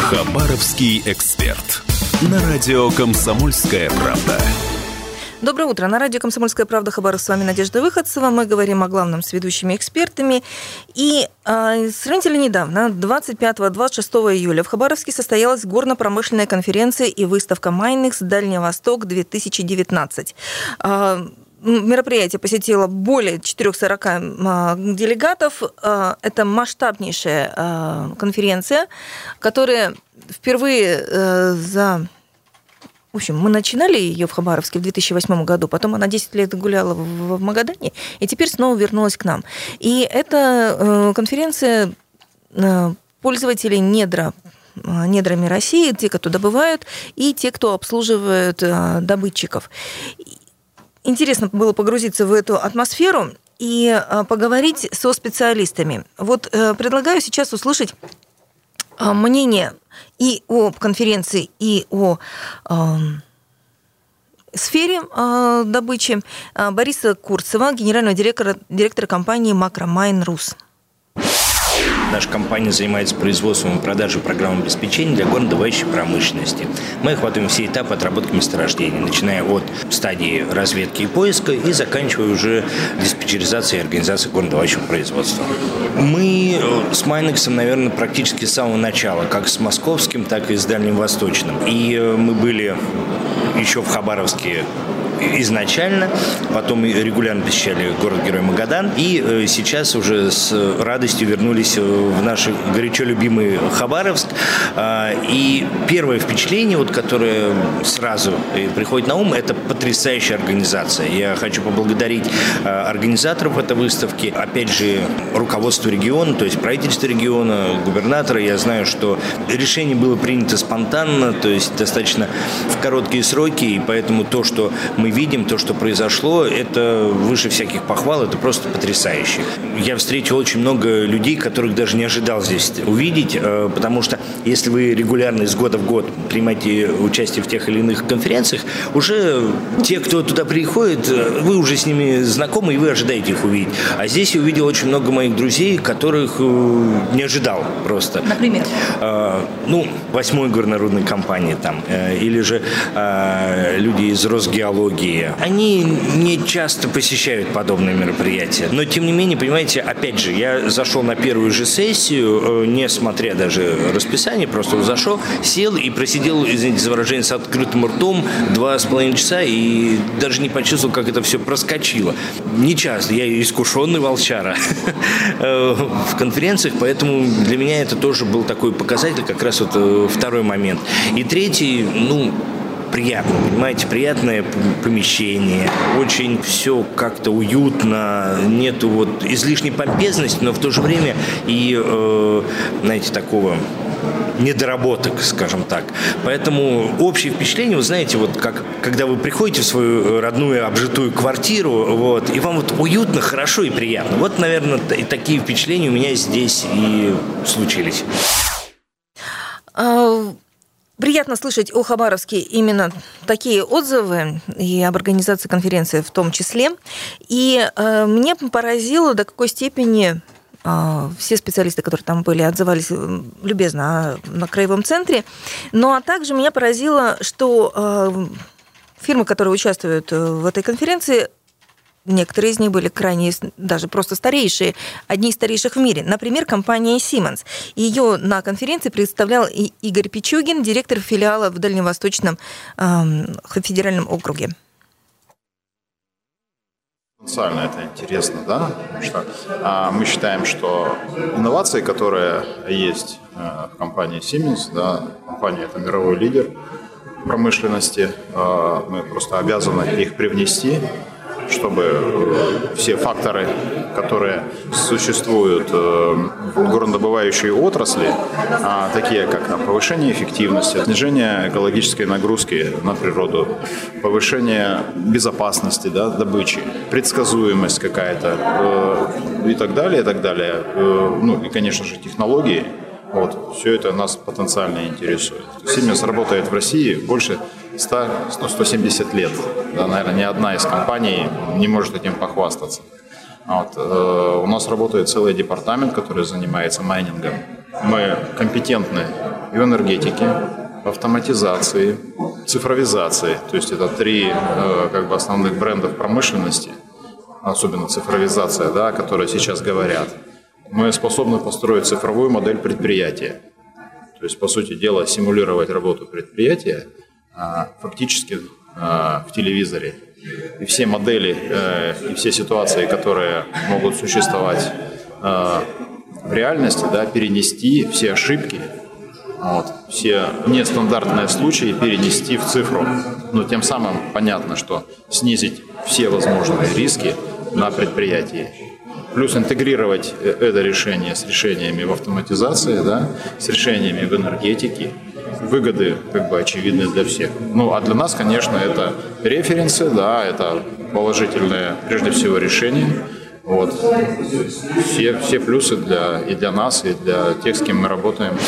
Хабаровский эксперт. На радио «Комсомольская правда». Доброе утро. На радио «Комсомольская правда» Хабаровск. С вами Надежда Выходцева. Мы говорим о главном с ведущими экспертами. И сравнительно недавно, 25-26 июля, в Хабаровске состоялась горно-промышленная конференция и выставка Майнекс «Дальний Восток-2019». Мероприятие посетило более 440 делегатов. Это масштабнейшая конференция, которая впервые В общем, мы начинали ее в Хабаровске в 2008 году, потом она 10 лет гуляла в Магадане, и теперь снова вернулась к нам. И это конференция пользователей недрами России, те, кто добывают, и те, кто обслуживают добытчиков. Интересно было погрузиться в эту атмосферу и поговорить со специалистами. Вот предлагаю сейчас услышать мнение и о конференции, и о сфере добычи Бориса Курцева, генерального директора компании «Макромайн Рус». Наша компания занимается производством и продажей программ обеспечения для горнодобывающей промышленности. Мы охватываем все этапы отработки месторождений, начиная от стадии разведки и поиска и заканчивая уже диспетчеризацией и организацией горнодобывающего производства. Мы с Майнексом, наверное, практически с самого начала, как с московским, так и с дальневосточным. И мы были еще в Хабаровске изначально, потом регулярно посещали город-герой Магадан, и сейчас уже с радостью вернулись в наш горячо любимый Хабаровск. И первое впечатление, которое сразу приходит на ум, это потрясающая организация. Я хочу поблагодарить организаторов этой выставки, опять же, руководство региона, то есть правительство региона, губернатора. Я знаю, что решение было принято спонтанно, то есть достаточно в короткие сроки, и поэтому то, что мы видим, то, что произошло, это выше всяких похвал, это просто потрясающе. Я встретил очень много людей, которых даже не ожидал здесь увидеть, потому что если вы регулярно из года в год принимаете участие в тех или иных конференциях, уже те, кто туда приходит, вы уже с ними знакомы, и вы ожидаете их увидеть. А здесь я увидел очень много моих друзей, которых не ожидал просто. Например? 8-й горнорудной компании там, или же люди из Росгеологии. Они не часто посещают подобные мероприятия. Но, тем не менее, понимаете, опять же, я зашел на первую же сессию, не смотря даже расписание, просто зашел, сел и просидел, извините за выражение, с открытым ртом 2,5 часа и даже не почувствовал, как это все проскочило. Не часто, я искушенный волчара в конференциях, поэтому для меня это тоже был такой показатель, как раз второй момент. И третий, приятно, понимаете, приятное помещение, очень все как-то уютно, нету излишней помпезности, но в то же время и, такого недоработок, скажем так. Поэтому общее впечатление, вы знаете, как когда вы приходите в свою родную обжитую квартиру, и вам уютно, хорошо и приятно. Наверное, и такие впечатления у меня здесь и случились. Приятно слышать о Хабаровске именно такие отзывы, и об организации конференции в том числе. И меня поразило, до какой степени все специалисты, которые там были, отзывались любезно на краевом центре. А также меня поразило, что фирмы, которые участвуют в этой конференции, некоторые из них были крайне, даже просто старейшие, одни из старейших в мире. Например, компания Siemens. Ее на конференции представлял Игорь Пичугин, директор филиала в Дальневосточном федеральном округе. Потенциально это интересно, да? Потому что мы считаем, что инновации, которые есть в компании Siemens, компания это мировой лидер промышленности, мы просто обязаны их привнести, чтобы все факторы, которые существуют в горнодобывающей отрасли, такие как повышение эффективности, снижение экологической нагрузки на природу, повышение безопасности добычи, предсказуемость какая-то и так далее, и так далее. И, конечно же, технологии. Все это нас потенциально интересует. Siemens работает в России больше 170 лет. Наверное, ни одна из компаний не может этим похвастаться. У нас работает целый департамент, который занимается майнингом. Мы компетентны и в энергетике, в автоматизации, цифровизации. То есть это 3 основных брендов промышленности, особенно цифровизация, да, о которой сейчас говорят. Мы способны построить цифровую модель предприятия. То есть, по сути дела, симулировать работу предприятия фактически в телевизоре. И все модели, и все ситуации, которые могут существовать в реальности, да, перенести все ошибки, все нестандартные случаи перенести в цифру. Но тем самым понятно, что снизить все возможные риски на предприятии. Плюс интегрировать это решение с решениями в автоматизации, да, с решениями в энергетике. Выгоды очевидны для всех. А для нас, конечно, это референсы, да, это положительные, прежде всего, решения. Все плюсы и для нас, и для тех, с кем мы работаем.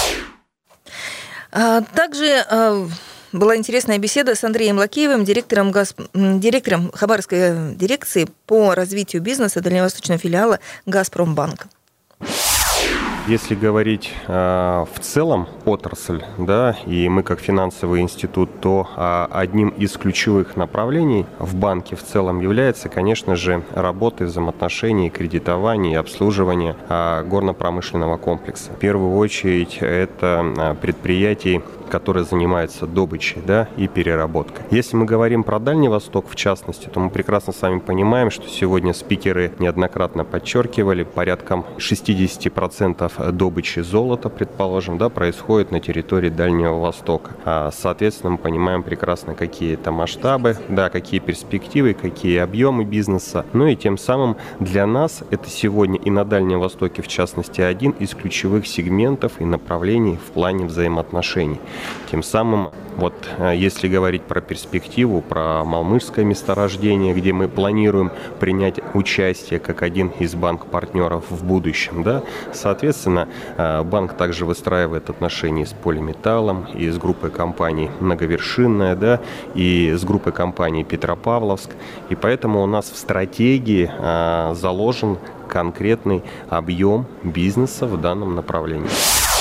Также была интересная беседа с Андреем Лакеевым, директором Хабаровской дирекции по развитию бизнеса дальневосточного филиала «Газпромбанк». Если говорить в целом отрасль, да, и мы как финансовый институт, то одним из ключевых направлений в банке в целом является, конечно же, работа, взаимоотношения, кредитование и обслуживание горно-промышленного комплекса. В первую очередь это предприятия, которые занимаются добычей, да, и переработкой. Если мы говорим про Дальний Восток, в частности, то мы прекрасно с вами понимаем, что сегодня спикеры неоднократно подчеркивали, порядком 60% добычи золота, предположим, да, происходит на территории Дальнего Востока. Соответственно, мы понимаем прекрасно, какие это масштабы, да, какие перспективы, какие объемы бизнеса. И тем самым для нас это сегодня и на Дальнем Востоке, в частности, один из ключевых сегментов и направлений в плане взаимоотношений. Тем самым, если говорить про перспективу, про Малмыжское месторождение, где мы планируем принять участие как один из банк-партнеров в будущем, да, соответственно, банк также выстраивает отношения с Полиметаллом и с группой компаний Многовершинная, да, и с группой компаний Петропавловск. И поэтому у нас в стратегии заложен конкретный объем бизнеса в данном направлении.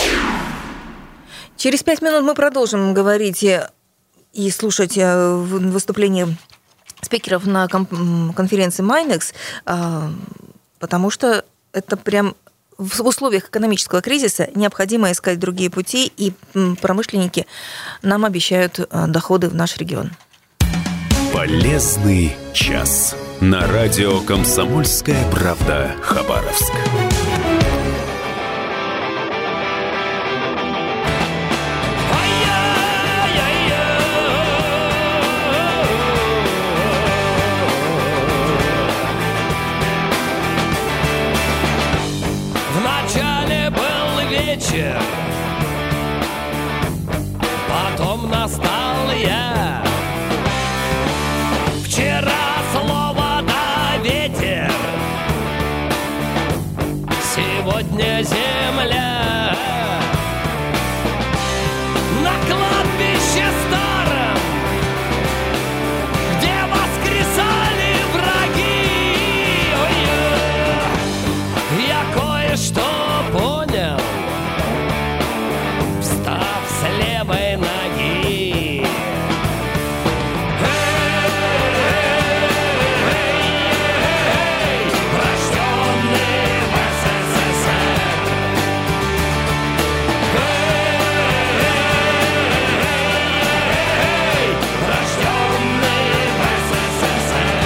Через 5 минут мы продолжим говорить и слушать выступления спикеров на конференции Майнекс, потому что это прям в условиях экономического кризиса необходимо искать другие пути, и промышленники нам обещают доходы в наш регион. Полезный час. На радио «Комсомольская правда» Хабаровск. Потом настал я. Вчера слово да ветер, сегодня земля. На кладбище старом, где воскресали враги, я кое-что понял, встав с левой ноги. Рожденный в СССР, рожденный в СССР.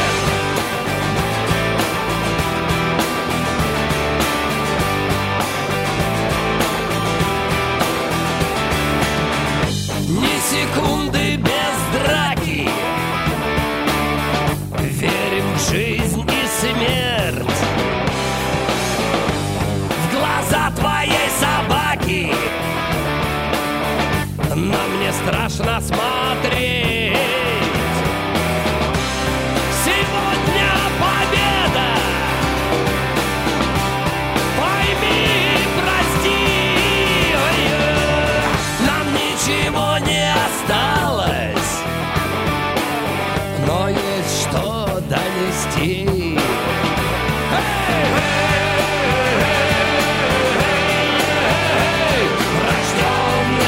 Ни секунды без драки, верим в жизнь и смерть. В глаза твоей собаки нам не страшно смотреть. Сегодня победа, пойми и прости. Нам ничего не осталось, но есть что донести. Рожденный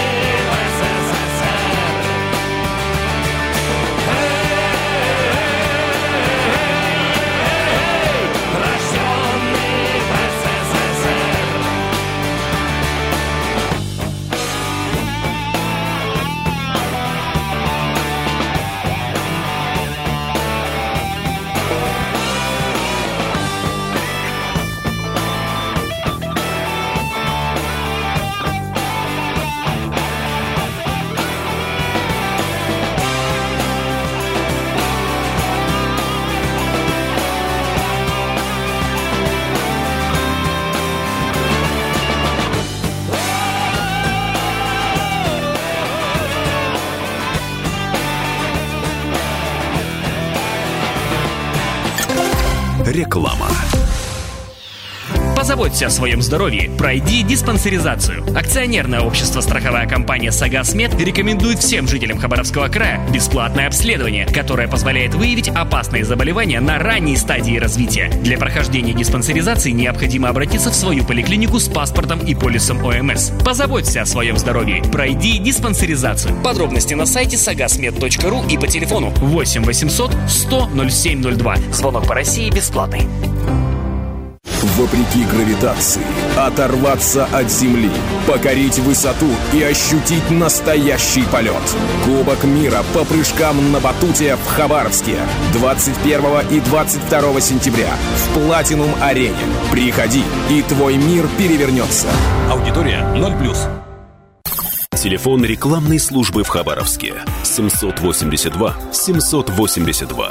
Реклама. Позаботься о своем здоровье. Пройди диспансеризацию. Акционерное общество «Страховая компания «Сагасмед» рекомендует всем жителям Хабаровского края бесплатное обследование, которое позволяет выявить опасные заболевания на ранней стадии развития. Для прохождения диспансеризации необходимо обратиться в свою поликлинику с паспортом и полисом ОМС. Позаботься о своем здоровье. Пройди диспансеризацию. Подробности на сайте sagasmed.ru и по телефону 8 800 100 0702. Звонок по России бесплатный. Вопреки гравитации, оторваться от Земли, покорить высоту и ощутить настоящий полет. Кубок мира по прыжкам на батуте в Хабаровске 21 и 22 сентября в Платинум-арене. Приходи, и твой мир перевернется. Аудитория 0+. Телефон рекламной службы в Хабаровске 782 782.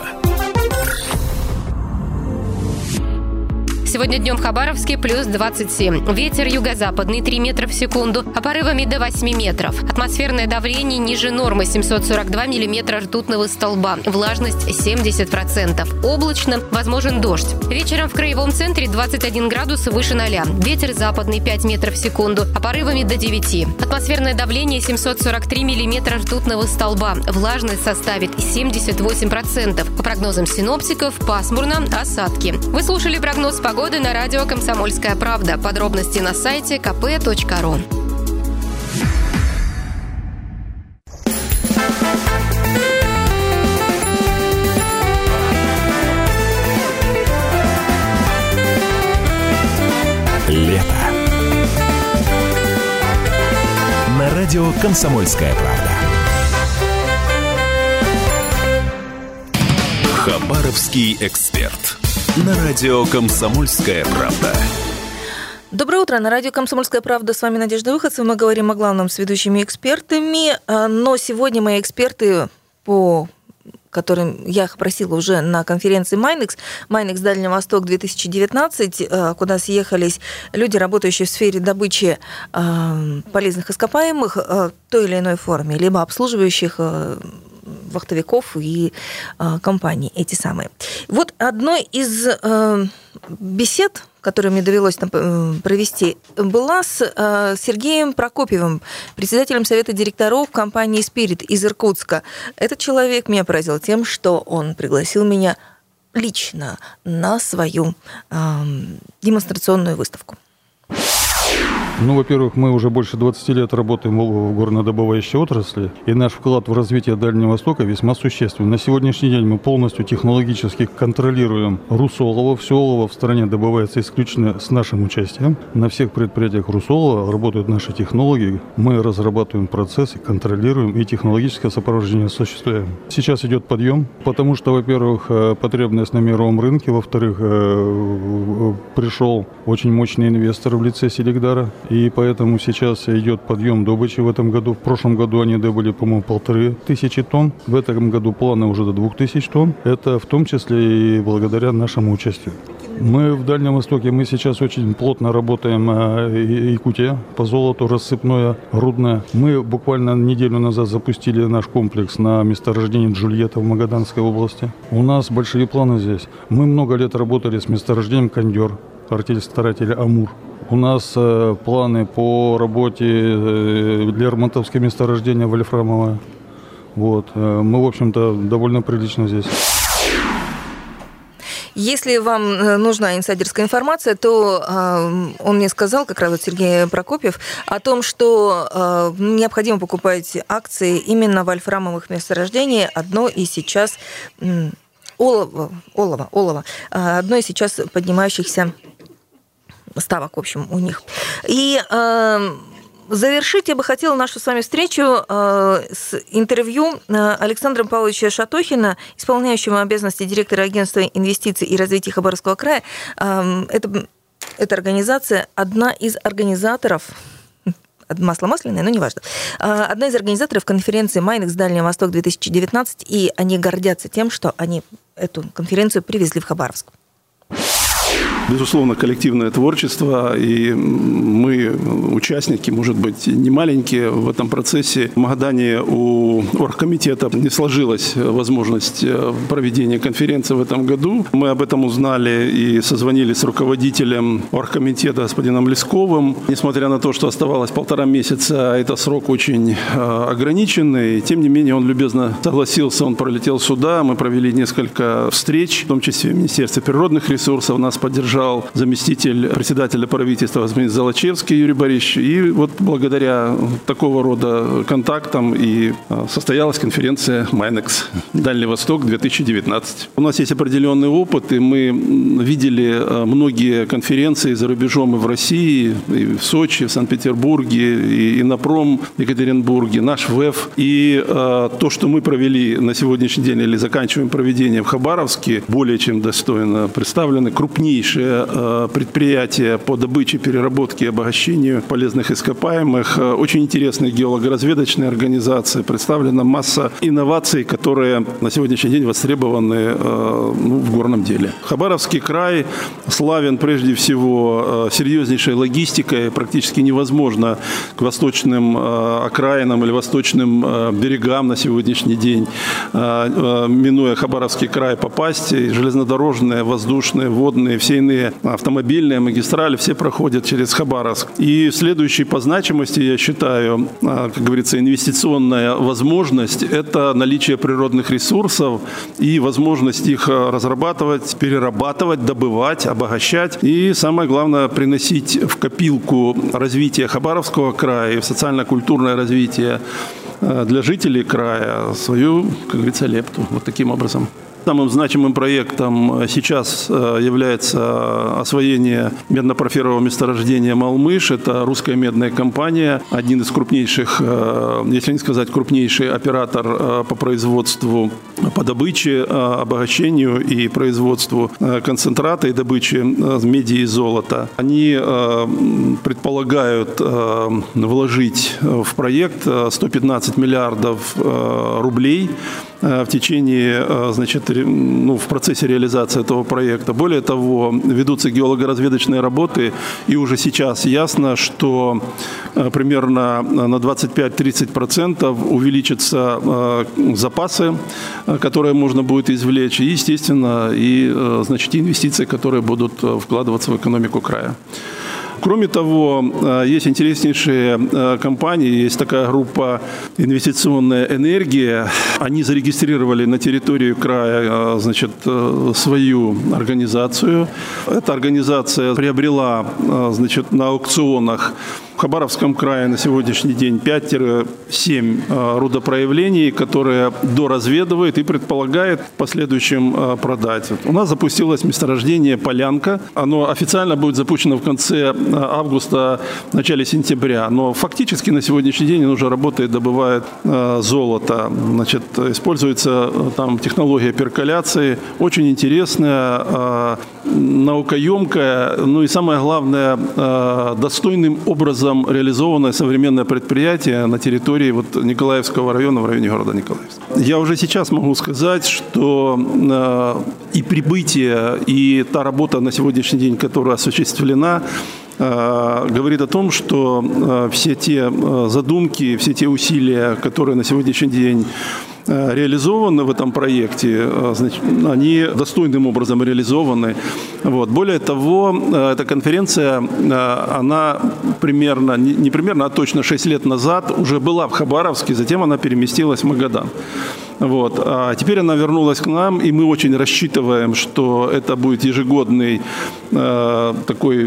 Сегодня днем в Хабаровске плюс 27. Ветер юго-западный 3 метра в секунду, а порывами до 8 метров. Атмосферное давление ниже нормы 742 миллиметра ртутного столба. Влажность 70%. Облачно, возможен дождь. Вечером в краевом центре 21 градус выше 0. Ветер западный 5 метров в секунду, а порывами до 9. Атмосферное давление 743 миллиметра ртутного столба. Влажность составит 78%. По прогнозам синоптиков, пасмурно, осадки. Вы слушали прогноз погоды на радио «Комсомольская правда». Подробности на сайте kp.ru. Лето. На радио «Комсомольская правда». Хабаровский эксперт. На радио «Комсомольская правда». Доброе утро. На радио «Комсомольская правда». С вами Надежда Выходцева. Мы говорим о главном с ведущими экспертами. Но сегодня мои эксперты, по которым я их просила уже на конференции Майнекс Дальний Восток 2019, куда съехались люди, работающие в сфере добычи полезных ископаемых в той или иной форме, либо обслуживающих вахтовиков и компаний эти самые. Вот одной из бесед, которую мне довелось там провести, была с Сергеем Прокопьевым, председателем совета директоров компании «Спирит» из Иркутска. Этот человек меня поразил тем, что он пригласил меня лично на свою демонстрационную выставку. Ну, во-первых, мы уже больше 20 лет работаем в горнодобывающей отрасли, и наш вклад в развитие Дальнего Востока весьма существенный. На сегодняшний день мы полностью технологически контролируем Русолово. Все олово в стране добывается исключительно с нашим участием. На всех предприятиях Русолова работают наши технологи. Мы разрабатываем процессы, контролируем и технологическое сопровождение осуществляем. Сейчас идет подъем, потому что, во-первых, потребность на мировом рынке, во-вторых, пришел очень мощный инвестор в лице Селигдара. И поэтому сейчас идет подъем добычи в этом году. В прошлом году они добыли, по-моему, 1500 тонн. В этом году планы уже до 2000 тонн. Это в том числе и благодаря нашему участию. Мы в Дальнем Востоке, мы сейчас очень плотно работаем Якутия по золоту, рассыпное, рудное. Мы буквально неделю назад запустили наш комплекс на месторождении Джульетта в Магаданской области. У нас большие планы здесь. Мы много лет работали с месторождением Кондер, артель-старателя Амур. У нас планы по работе Лермонтовское месторождение Вольфрамовое. Вот. Мы, в общем-то, довольно прилично здесь. Если вам нужна инсайдерская информация, то он мне сказал, как раз вот Сергей Прокопьев, о том, что необходимо покупать акции именно вольфрамовых месторождений. Одно из сейчас олово, одно из сейчас поднимающихся ставок, в общем, у них. И завершить я бы хотела нашу с вами встречу с интервью Александра Павловича Шатохина, исполняющего обязанности директора агентства инвестиций и развития Хабаровского края. Эта организация одна из организаторов, масло масляное, но неважно, одна из организаторов конференции «Майнекс Дальний Восток 2019», и они гордятся тем, что они эту конференцию привезли в Хабаровск. безусловно, коллективное творчество, и мы, участники, может быть, не маленькие в этом процессе. В Магадане у оргкомитета не сложилась возможность проведения конференции в этом году. Мы об этом узнали и созвонились с руководителем оргкомитета господином Лесковым. Несмотря на то, что оставалось 1,5 месяца, это срок очень ограниченный, тем не менее он любезно согласился, он пролетел сюда, мы провели несколько встреч, в том числе в Министерстве природных ресурсов, нас поддержал заместитель председателя правительства господин Золочевский Юрий Борисович, и вот благодаря такого рода контактам и состоялась конференция Майнекс Дальний Восток 2019. У нас есть определенный опыт, и мы видели многие конференции за рубежом и в России, и в Сочи, в Санкт-Петербурге, и Иннопром в Екатеринбурге, наш ВЭФ. И то, что мы провели на сегодняшний день или заканчиваем проведение в Хабаровске, более чем достойно представлены. Крупнейшее предприятие по добыче, переработке и обогащению полезных ископаемых. Очень интересные геолого-разведочные организации. Представлена масса инноваций, которые на сегодняшний день востребованы в горном деле. Хабаровский край славен прежде всего серьезнейшей логистикой. Практически невозможно к восточным окраинам или восточным берегам на сегодняшний день, минуя Хабаровский край, попасть. И железнодорожные, воздушные, водные, все иные автомобильные магистрали, все проходят через Хабаровск. И следующий по значимости, я считаю, как говорится, инвестиционная возможность – это наличие природных ресурсов и возможность их разрабатывать, перерабатывать, добывать, обогащать. И самое главное – приносить в копилку развития Хабаровского края и в социально-культурное развитие для жителей края свою, как говорится, лепту. Вот таким образом. Самым значимым проектом сейчас является освоение медно-порфирового месторождения «Малмыш». Это русская медная компания, один из крупнейших, если не сказать крупнейший оператор по производству, по добыче, обогащению и производству концентрата и добыче меди и золота. Они предполагают вложить в проект 115 миллиардов рублей в течение, в процессе реализации этого проекта. Более того, ведутся геолого-разведочные работы, и уже сейчас ясно, что примерно на 25-30% увеличатся запасы, которые можно будет извлечь, и, естественно, и инвестиции, которые будут вкладываться в экономику края. Кроме того, есть интереснейшие компании, есть такая группа «Инвестиционная энергия». Они зарегистрировали на территории края, свою организацию. Эта организация приобрела, на аукционах в Хабаровском крае на сегодняшний день 5-7 рудопроявлений, которые доразведывает и предполагает в последующем продать. У нас запустилось месторождение «Полянка». Оно официально будет запущено в конце августа, в начале сентября. Но фактически на сегодняшний день оно уже работает, добывает золото. Используется там технология перколяции. Очень интересная, наукоемкая, и самое главное, достойным образом реализованное современное предприятие на территории Николаевского района, в районе города Николаевска. Я уже сейчас могу сказать, что и прибытие, и та работа на сегодняшний день, которая осуществлена, говорит о том, что все те задумки, все те усилия, которые на сегодняшний день реализованы в этом проекте, они достойным образом реализованы. Более того, эта конференция, она не точно 6 лет назад уже была в Хабаровске, затем она переместилась в Магадан. А теперь она вернулась к нам, и мы очень рассчитываем, что это будет ежегодный такой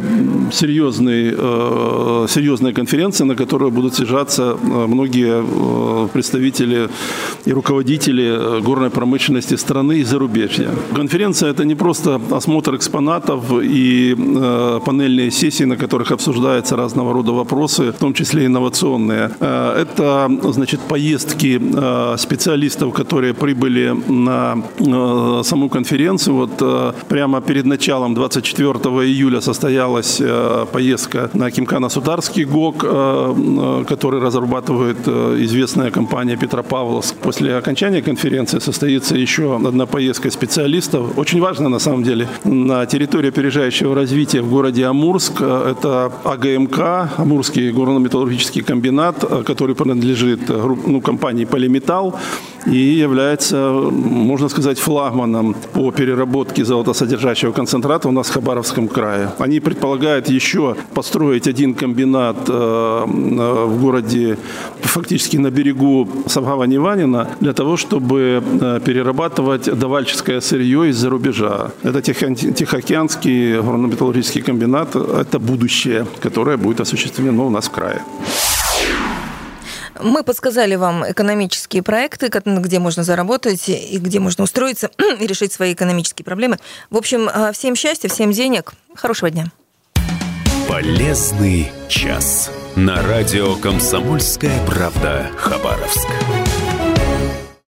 серьезная конференция, на которой будут съезжаться многие представители и руководители горной промышленности страны и зарубежья. Конференция – это не просто осмотр экспонатов и панельные сессии, на которых обсуждаются разного рода вопросы, в том числе инновационные. Это, поездки специалистов, которые прибыли на саму конференцию. Вот прямо перед началом 24 июля состоялась поездка на Кимкано-Сутарский ГОК, который разрабатывает известная компания Петропавловск. После окончания конференции состоится еще одна поездка специалистов. Очень важно, на самом деле, на территории опережающего развития в городе Амурск. Это АГМК, Амурский горно-металлургический комбинат, который принадлежит компании «Полиметалл» и является, можно сказать, флагманом по переработке золотосодержащего концентрата у нас в Хабаровском крае. Они предполагают еще построить один комбинат в городе, фактически на берегу Савгава-Неванина, для того, чтобы перерабатывать давальческое сырье из-за рубежа. Это Тихоокеанский горно-металлургический комбинат. Это будущее, которое будет осуществлено у нас в крае. Мы подсказали вам экономические проекты, где можно заработать и где можно устроиться и решить свои экономические проблемы. В общем, всем счастья, всем денег. Хорошего дня. Полезный час. На радио «Комсомольская правда» Хабаровск.